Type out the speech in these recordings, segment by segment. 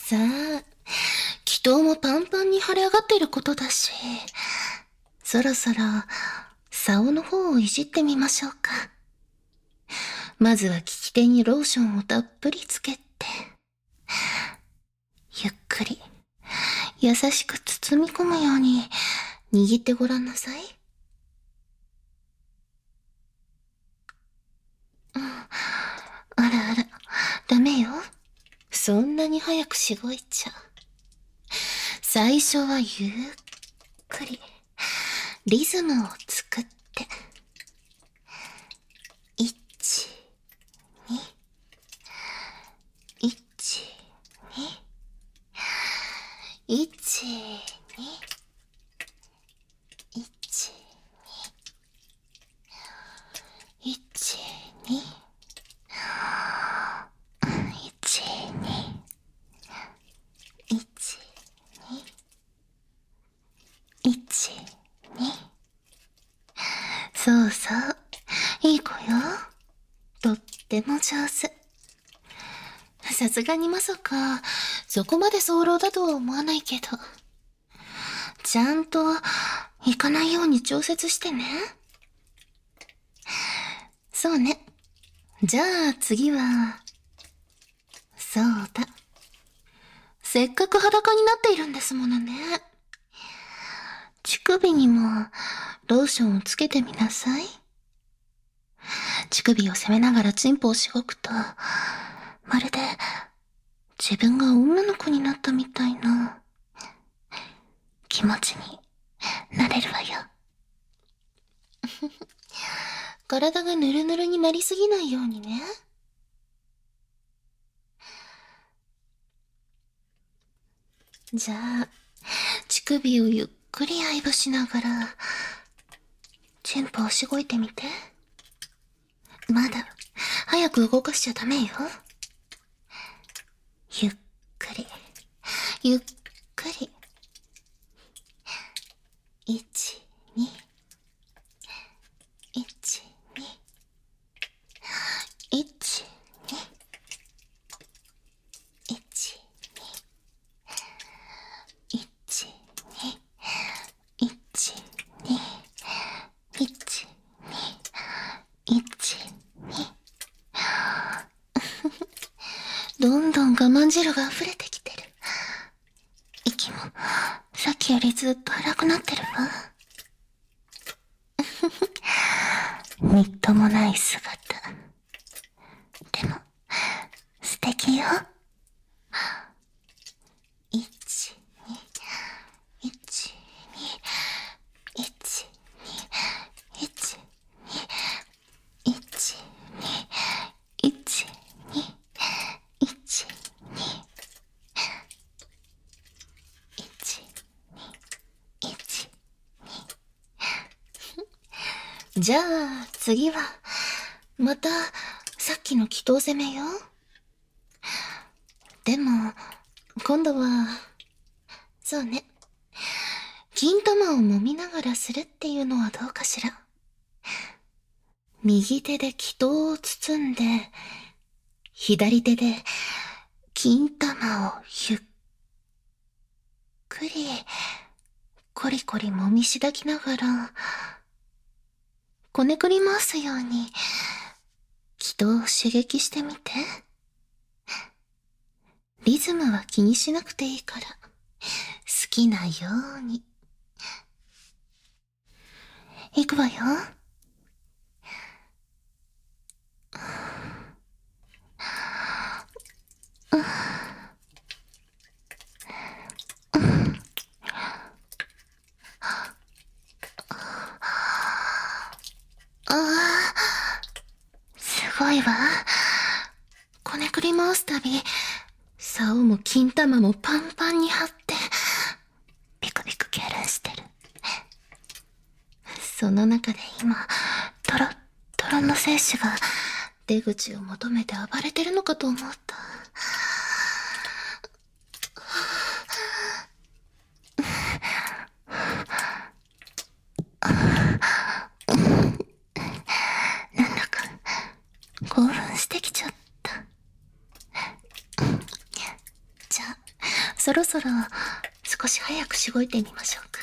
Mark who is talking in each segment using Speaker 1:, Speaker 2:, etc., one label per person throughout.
Speaker 1: さあ、祈祷もパンパンに腫れ上がっていることだし、そろそろ、竿の方をいじってみましょうか。まずは利き手にローションをたっぷりつけて、ゆっくり、優しく包み込むように握ってごらんなさい。あらあら、ダメよ。そんなに早くしごいちゃ。最初はゆっくり、リズムを作って。1、2、1、2、1、2、1、2、1、2、そうそう。いい子よ。とっても上手。さすがにまさか、そこまで早漏だとは思わないけど。ちゃんと、行かないように調節してね。そうね。じゃあ次は、そうだ。せっかく裸になっているんですものね。乳首にもローションをつけてみなさい。乳首を攻めながらチンポをしごくと、まるで自分が女の子になったみたいな気持ちになれるわよ。体がヌルヌルになりすぎないようにね。じゃあ、乳首をゆっくり愛撫しながら、チンポをしごいてみて。まだ、早く動かしちゃダメよ。ゆっくり、ゆっくり。1、2、1、2、1、2、1、2、1、2、1、2、1、2。どんどん我慢汁が溢れてきてる。息も、さっきよりずっと荒くなってるわ。みっともない姿。でも、素敵よ。1、2、1、2、1、2、1、2、1、2、1、2、1、2、1、じゃあ、次は、また、さっきの祈祷攻めよ。でも、今度は、そうね。金玉を揉みながらするっていうのはどうかしら。右手で祈祷を包んで、左手で金玉をゆっくり、コリコリ揉みしだきながら、こねくり回すように、祈祷を刺激してみて。リズムは気にしなくていいから、好きなように。いくわよ。すごいわ。こねくり回すたび、竿も金玉もパンパンに張って、ビクビク痙攣してる。その中で今、トロットロの精子が出口を求めて暴れてるのかと思った。なんだか興奮してきちゃった。じゃあ、 そろそろ少し早くしごいてみましょうか。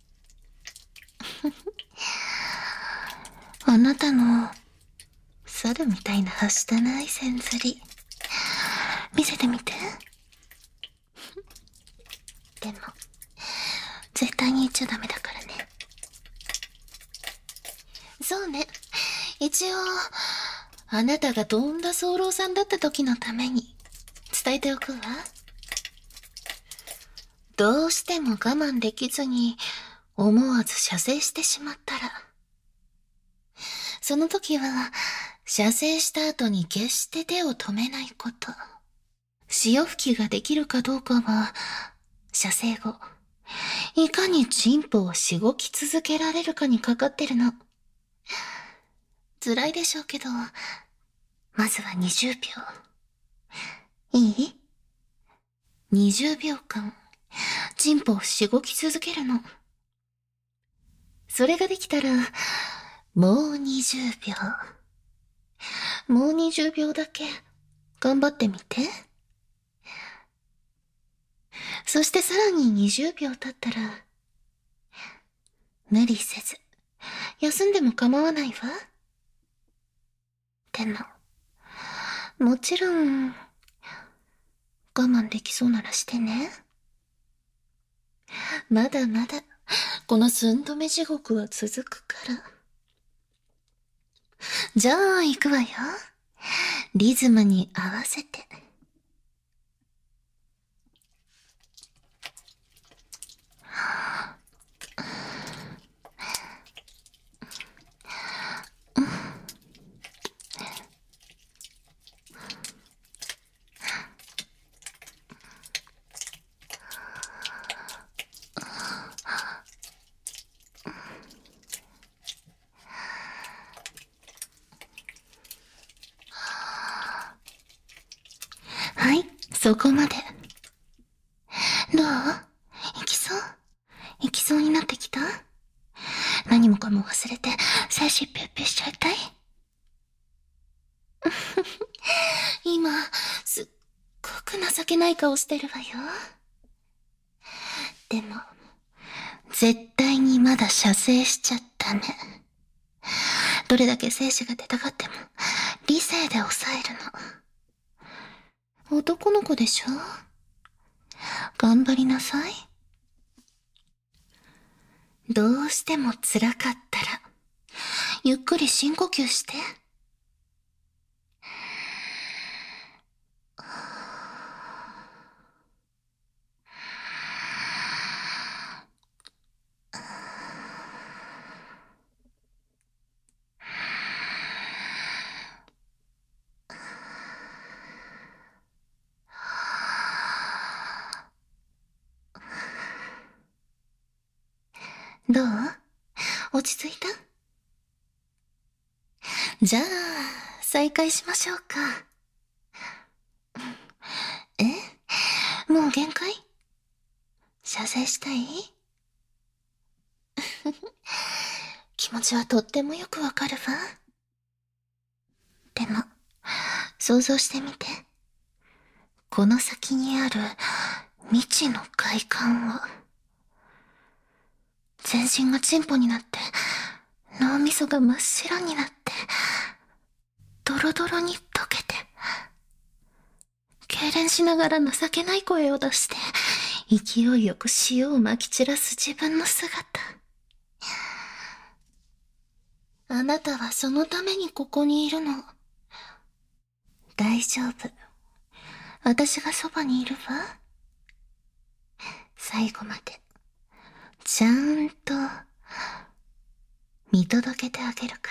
Speaker 1: あなたの猿みたいなはしたない線ずり見せてみて。でも絶対に言っちゃダメだからね。そうね、一応あなたがどんな早漏さんだった時のために伝えておくわ。どうしても我慢できずに思わず射精してしまったら、その時は射精した後に決して手を止めないこと。潮吹きができるかどうかは射精後いかにチンポをしごき続けられるかにかかってるの。辛いでしょうけど、まずは20秒。いい？ 20 秒間、チンポをしごき続けるの。それができたら、もう20秒。もう20秒だけ、頑張ってみて。そしてさらに20秒経ったら、無理せず、休んでも構わないわ。でも、もちろん、我慢できそうならしてね。まだまだ、この寸止め地獄は続くから。じゃあ、行くわよ。リズムに合わせて。はい、そこまで。どう？行きそうになってきた？何もかも忘れて、精子ピュッピュしちゃいたい？今、すっごく情けない顔してるわよ。でも、絶対にまだ射精しちゃダメ。どれだけ精子が出たかっても、理性で抑えるの。男の子でしょ？頑張りなさい。どうしても辛かったら、ゆっくり深呼吸して。どう？落ち着いた？じゃあ、再開しましょうか。もう限界？射精したい？気持ちはとってもよくわかるわ。でも、想像してみて。この先にある未知の快感を。全身がチンポになって、脳みそが真っ白になって、ドロドロに溶けて、痙攣しながら情けない声を出して、勢いよく塩をまき散らす自分の姿。あなたはそのためにここにいるの。大丈夫。私がそばにいるわ。最後まで、ちゃんと、見届けてあげるから。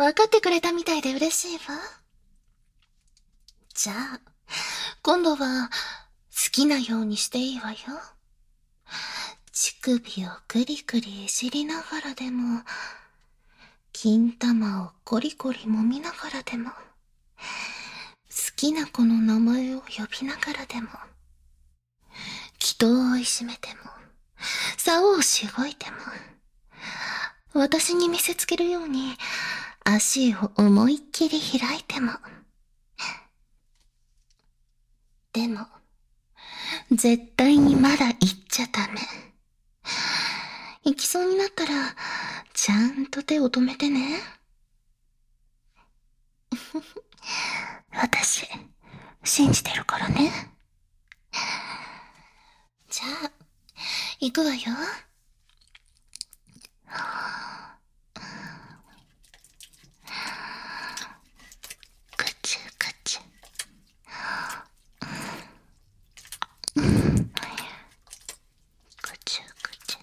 Speaker 1: 分かってくれたみたいで嬉しいわ。じゃあ、今度は好きなようにしていいわよ。乳首をクリクリいじりながらでも、金玉をコリコリ揉みながらでも、好きな子の名前を呼びながらでも、祈祷をいじめても、竿をしごいても、私に見せつけるように足を思いっきり開いても、 でも、絶対にまだ行っちゃダメ。行きそうになったら、ちゃんと手を止めてね。私、信じてるからね。じゃあ、行くわよ。ぐちゅぐちゅ。ぐちゅぐちゅ。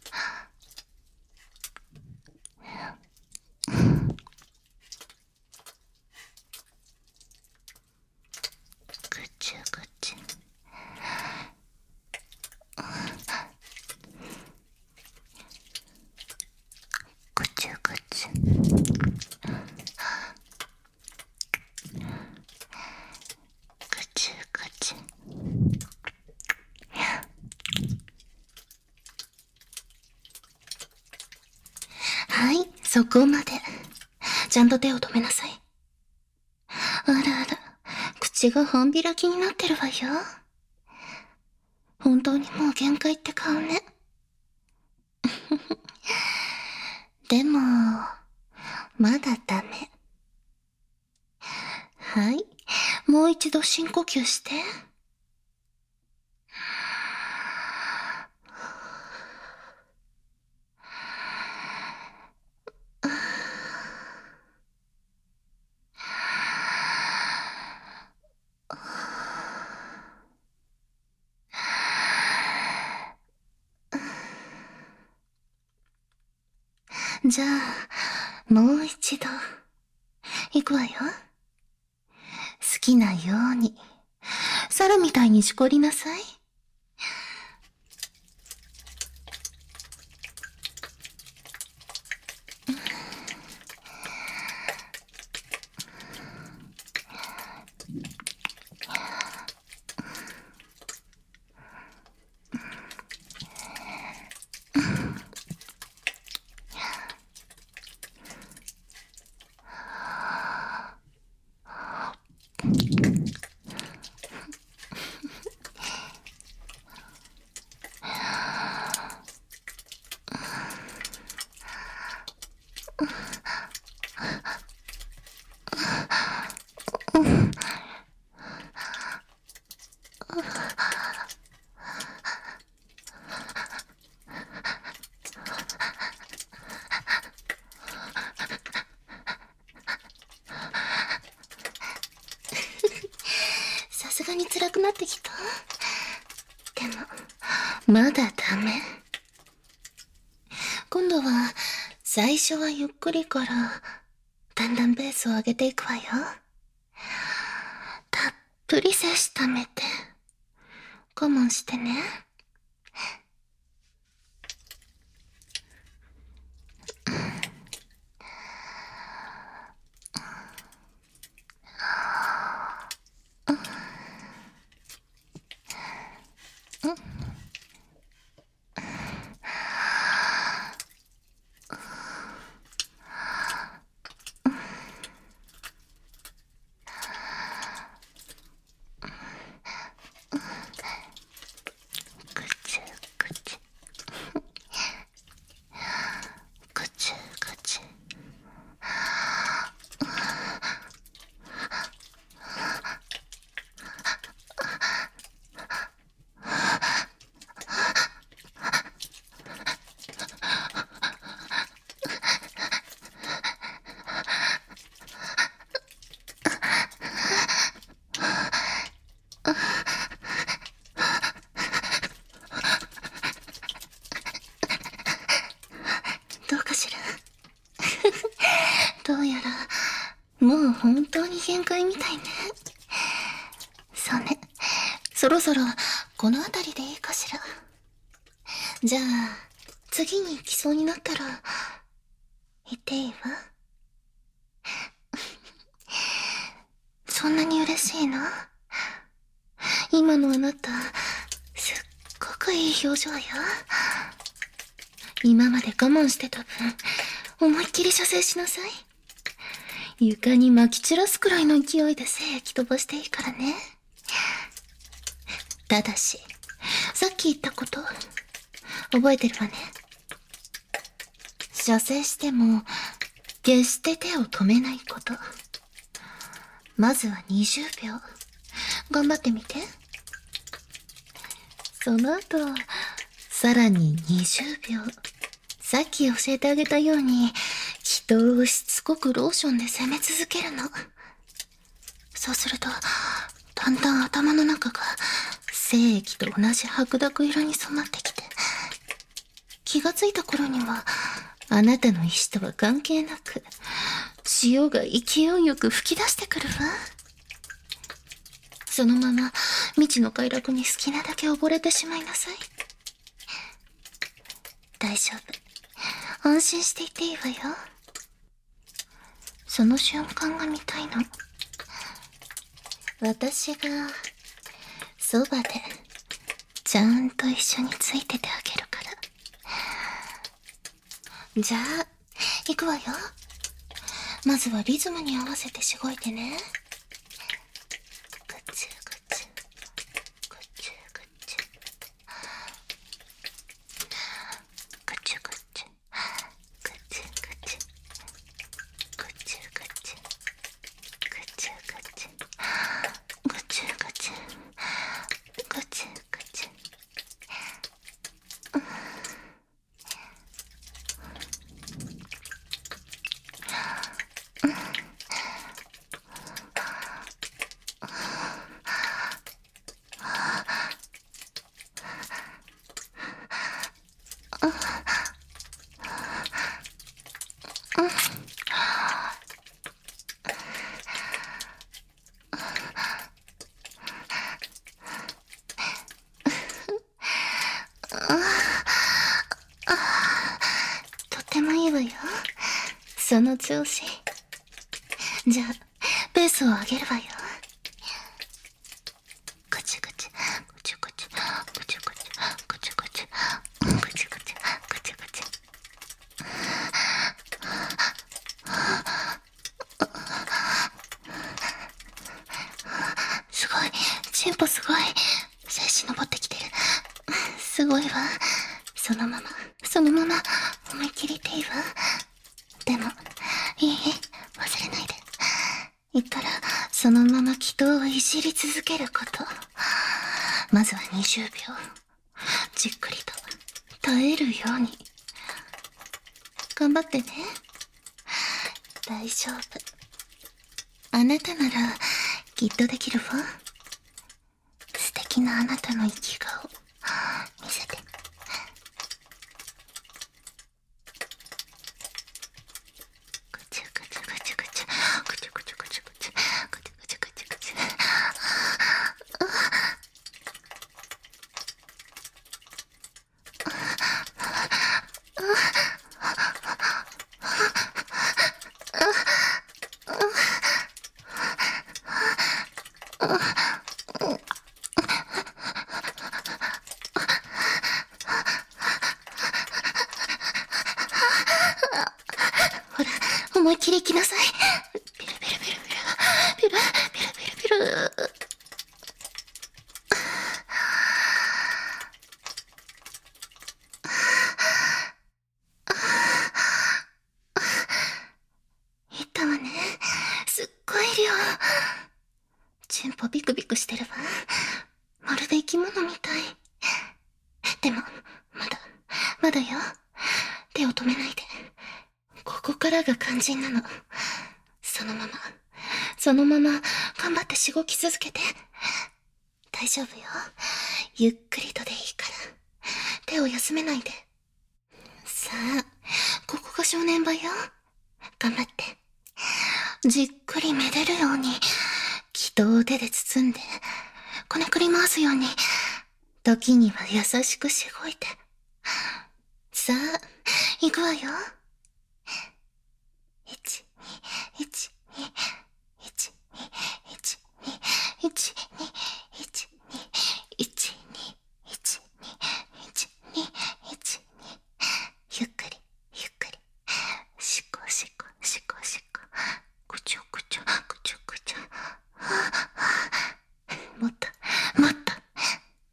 Speaker 1: ぐちゅぐちゅ。ぐちゅぐちゅ。ぐちゅぐちゅ。はい、そこまで。ちゃんと手を止めなさい。あらあら、口が半開きになってるわよ。本当にもう限界って顔ね。でも、まだダメ。はい、もう一度深呼吸して。じゃあ、もう一度、行くわよ。好きなように、猿みたいにしこりなさい。さすがに辛くなってきた。でも、まだダメ。今度は、最初はゆっくりから、だんだんペースを上げていくわよ。たっぷり精子溜めて、我慢してね。ぐちゅぐちゅ。ぐちゅぐちゅ。どうかしら。どうやら、もう本当に限界みたいね。そうね。そろそろ、この辺りでいいかしら。じゃあ、次に行きそうになったら、言っていいわ。そんなに嬉しいの？今のあなた、すっごくいい表情よ。今まで我慢してた分、思いっきり射精しなさい。床に撒き散らすくらいの勢いで精液飛ばしていいからね。 ただし、さっき言ったこと、覚えてるわね。射精しても、決して手を止めないこと。まずは20秒。頑張ってみて。その後、さらに20秒。さっき教えてあげたように、人をしつこくローションで攻め続けるの。そうすると、だんだん頭の中が精液と同じ白濁色に染まってきて、気がついた頃には、あなたの意志とは関係なく、潮が勢いよく吹き出してくるわ。そのまま未知の快楽に好きなだけ溺れてしまいなさい。大丈夫。安心していていいわよ。その瞬間が見たいの。私がそばでちゃんと一緒についててあげるから。じゃあ行くわよ。まずはリズムに合わせてしごいてね。ぐちゅぐちゅぐちゅぐちゅぐちゅぐちゅぐちゅぐちゅぐちゅぐちゅぐちゅぐちゅぐちゅぐちゅぐちゅぐちゅぐちゅとってもいいわよ。その調子。じゃあ、ペースを上げるわよ。ぐちゅぐちゅ、ぐちゅぐちゅ、ぐちゅぐちゅ、ぐちゅぐちゅ、ぐちゅぐちゅ、ぐちゅぐちゅ。すごい、チンポすごい。精子登ってきてる。すごいわ。そのまま、そのまま、思いっきりっていいわ。でも、いい？忘れないで。いったら、そのまま祈祷をいじり続けること。まずは20秒。じっくりと、耐えるように。頑張ってね。大丈夫。あなたなら、きっとできるわ。素敵なあなたの生き顔、見せて。ぐちゅぐちゅぐちゅぐちゅ、ぐちゅぐちゅぐちゅぐちゅ、ぐちゅぐちゅぐちゅぐちゅ。ほら、思いっきり行きなさい。ピルピルピルピル、ピルピルピルピル。いったわね。すっごい量。チンポビクビクしてるわ。まるで生き物みたい。でも、まだよ。手を止めないで。ここからが肝心なの。そのまま、頑張ってしごき続けて。大丈夫よ。ゆっくりとでいいから。手を休めないで。さあ、ここが正念場よ。頑張って。じっくりめでるように、祈祷を手で包んで、こねくり回すように、時には優しくしごいて。さあ、行くわよ。1、2、1、2、1、2、1、2、1、2、1、2、1、2、1、2、1、2、1、2。ゆっくり、ゆっくり。しこしこ、しこしこ。ぐちょぐちょ、ぐちょぐちょ。もっと、もっと。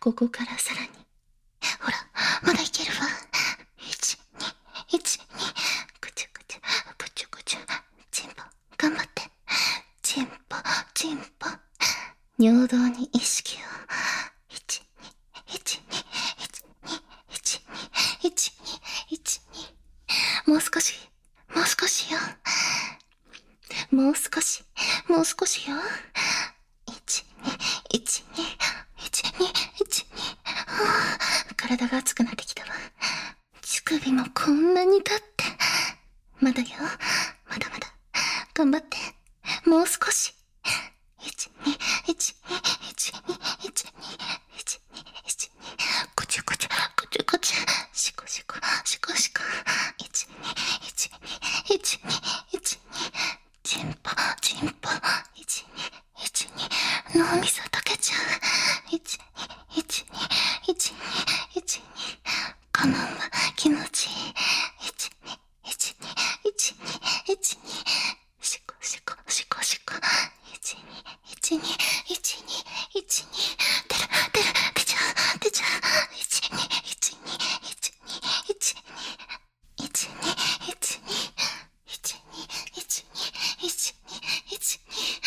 Speaker 1: ここからさらに。ほら、まだいけるわ。1、2、1、2、ぐちゅぐちゅ、ぐちゅぐちゅ、チンポ、頑張って。チンポ、チンポ、尿道に意識を。1、2、1、2、1、2、1、2、1、2、1、2。もう少し、もう少しよ。もう少し、もう少しよ。1、2、1、2、1、2、1、2。体が熱くなってきたわ。乳首もこんなに立って。まだよ。まだまだ。頑張って。もう少し。1、2、1、2、1、2、1、2、1、2、1、2。こちゅこちゅ、こちゅこちゅ。しこしこ、しこしこ。1、2、1、2、1、2、1、2。チンポ、チンポ。1、2、1、2。脳みそ溶けちゃう。1、2、1、2、1、2、1、2。このまま気持ちいい。1、2、1、2、1、2、1、2。しこしこ、しこしこ。1、2、1、2、1、2、1、2。出る、出る、出ちゃう、出ちゃう。1、2、1、2、1、2、1、2。1、2、1、2、1、2、1、2、1、2、1、2。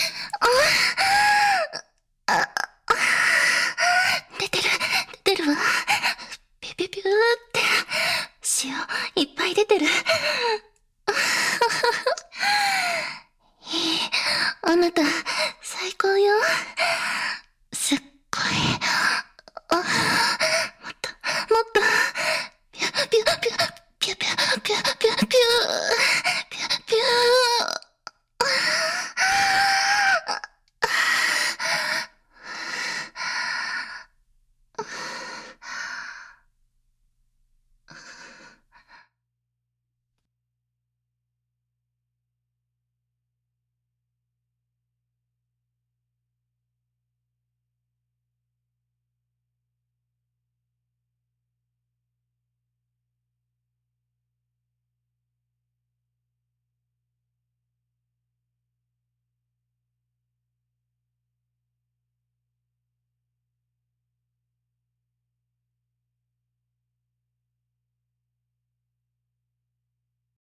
Speaker 1: 出てる、出てるわ。ピュピュピューって。塩いっぱい出てる。